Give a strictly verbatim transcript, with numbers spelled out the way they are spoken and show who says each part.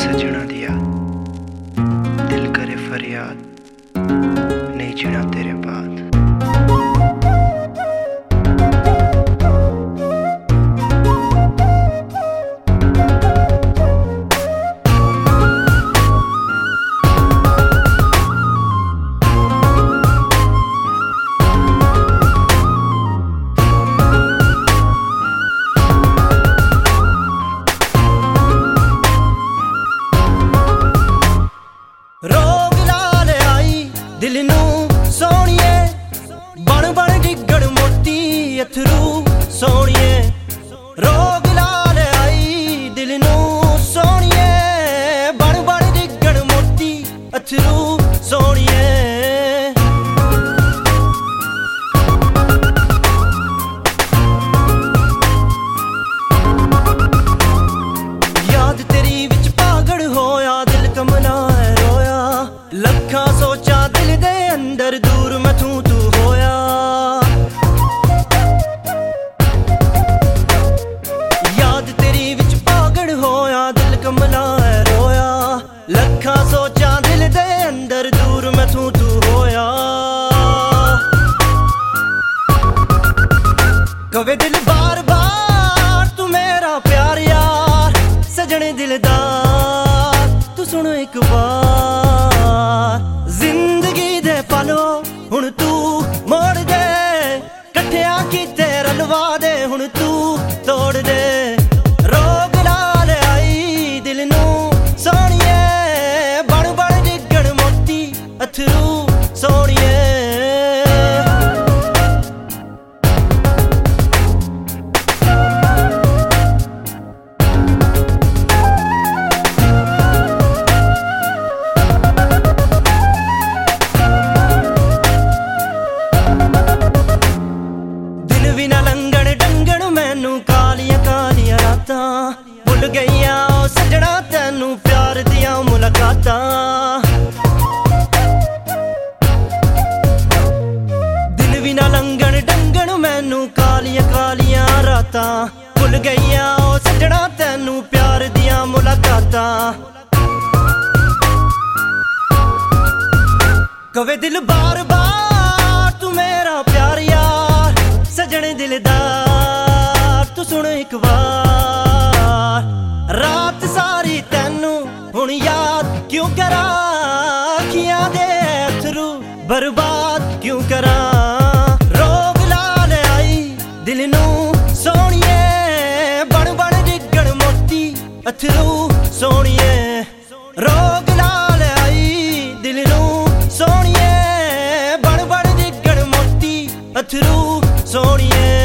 Speaker 1: सजना दिया दिल करे फरियाद, नहीं जीना तेरे बाद।
Speaker 2: रोग लाल आई दिल नू सोनिए, बन बन डिगण मोती अथरू सोनिए। रोग लाल आई दिल नू सोनिए, बन बन डिगण मोती अथरू सोनिए। याद तेरी विच पागल होया, दिल कमला लखा सोचा दिल दे अंदर, दूर मैं तू तू होया। याद तेरी विच पागल होया, दिल कमला है रोया। लखा सोचा दिल दे अंदर, दूर मैं तू तू होया। कवे दिल बार बार तू मेरा प्यार यार, सजने दिलदार तू सुन एक बार। जिंदगी दे पलो हुण तू मोड़ दे, कट्ठिया कीते रलवा दे हुण तू तोड़ दे। रोग लाल आई दिल नू सोनिए, बन बन डिगण मोती अथरू सोनिए। भुल गईया ओ सजना तैनू प्यार दिया मुलाकातां, दिन भी ना लंघन डंगन मैनू कालियां कालियां रातां। भुल गईया ओ सजना तैनू प्यार दिया मुलाकातां। कवे दिल बार बार तू मेरा प्यार यार, सजने दिलदार तू सुन एक बार। रात सारी तैनू हुण याद क्यों करा, अखियां दे अथरू बर्बाद क्यों करा। रोग लाल आई दिल नू सोनिए, बन बन डिगण मोती अथरू सोनिए। रोग लाल आई दिल नू सोनिए, बन बन डिगण मोती अथरू सोनिए।